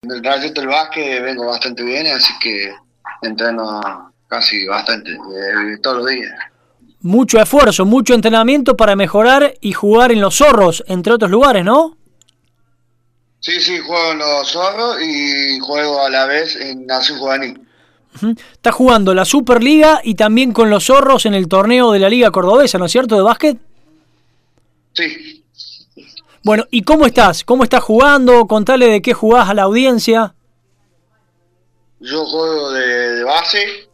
del Rayito del básquet vengo bastante bien, así que entreno casi bastante, todos los días. Mucho esfuerzo, mucho entrenamiento para mejorar y jugar en los Zorros, entre otros lugares, ¿no? Sí, sí, juego en los Zorros y juego a la vez en Nación Juvenil. Ujú. Estás jugando la Superliga y también con los Zorros en el torneo de la Liga Cordobesa, ¿no es cierto?, de básquet. Sí, Bueno, ¿y cómo estás? ¿Cómo estás jugando? Contale de qué jugás a la audiencia. yo juego de base,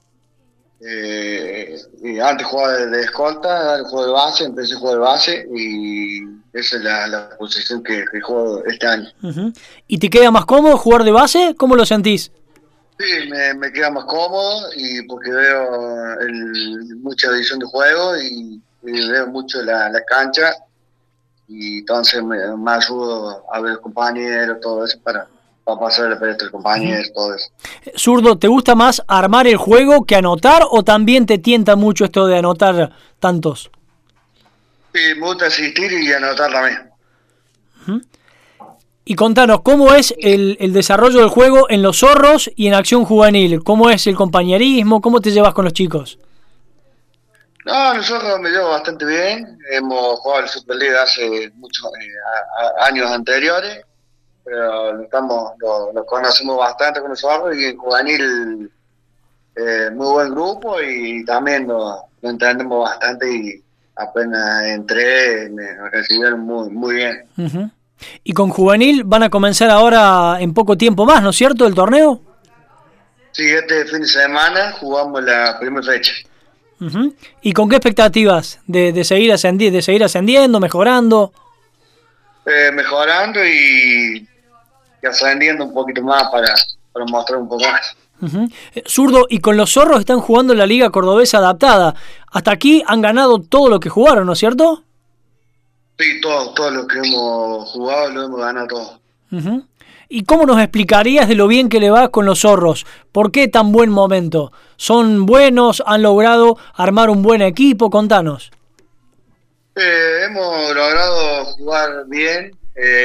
y antes jugaba de escolta, ahora juego de base, empecé a jugar de base y esa es la posición que juego este año. Ujú. ¿Y te queda más cómodo jugar de base? ¿Cómo lo sentís? Sí, me queda más cómodo y porque veo mucha visión de juego y veo mucho la cancha y entonces me ayudo a ver compañeros, todo eso para pasar la pelota al Ujú. compañero, todo eso. Zurdo, ¿te gusta más armar el juego que anotar o también te tienta mucho esto de anotar tantos? Sí, me gusta asistir y anotar también. Ujú. Y contanos, ¿cómo es el desarrollo del juego en los Zorros y en Acción Juvenil? ¿Cómo es el compañerismo? ¿Cómo te llevas con los chicos? No, nosotros me llevo bastante bien, hemos jugado el Superliga hace muchos años anteriores, pero lo conocemos bastante con nosotros y en juvenil muy buen grupo y también lo entendemos bastante y apenas entré me recibieron muy bien. Ujú. Y con Juvenil van a comenzar ahora en poco tiempo más, ¿no es cierto?, el torneo. Sí, este fin de semana jugamos la primera fecha, Ujú. ¿Y con qué expectativas de seguir de seguir ascendiendo, mejorando? mejorando y ascendiendo un poquito más para mostrar un poco más. Ujú. Zurdo, y con los Zorros están jugando la Liga Cordobesa adaptada. Hasta aquí han ganado todo lo que jugaron, ¿no es cierto? Sí, todo lo que hemos jugado lo hemos ganado todo. Ujú. ¿Y cómo nos explicarías de lo bien que le va con los Zorros? ¿Por qué tan buen momento? ¿Son buenos? ¿Han logrado armar un buen equipo? Contanos. Hemos logrado jugar bien,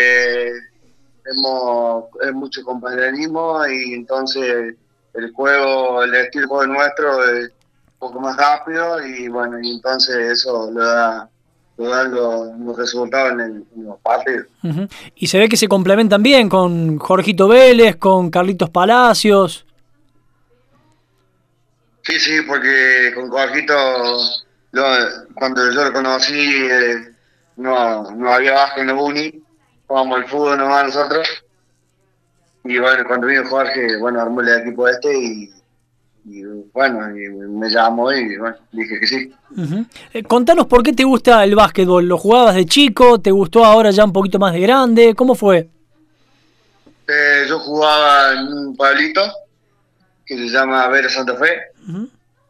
hemos mucho compañerismo y entonces el estilo de juego nuestro es un poco más rápido y bueno, y entonces eso lo dan los resultados en los partidos. Ujú. Y se ve que se complementan bien con Jorgito Vélez, con Carlitos Palacios. Sí, sí, porque con Jorgito, cuando yo lo conocí, no había baja en la uni, jugábamos al fútbol nomás nosotros. Y bueno, cuando vino Jorge, bueno, armó el equipo este y bueno, y me llamó y bueno, dije que sí. Ujú. Contanos por qué te gusta el básquetbol. ¿Lo jugabas de chico? ¿Te gustó ahora ya un poquito más de grande? ¿Cómo fue? Yo jugaba en un pueblito que se llama Vera Santa Fe, Ujú.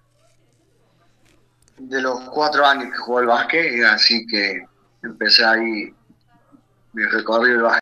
de los 4 años que jugué al básquet, y así que empecé ahí mi recorrido del básquet.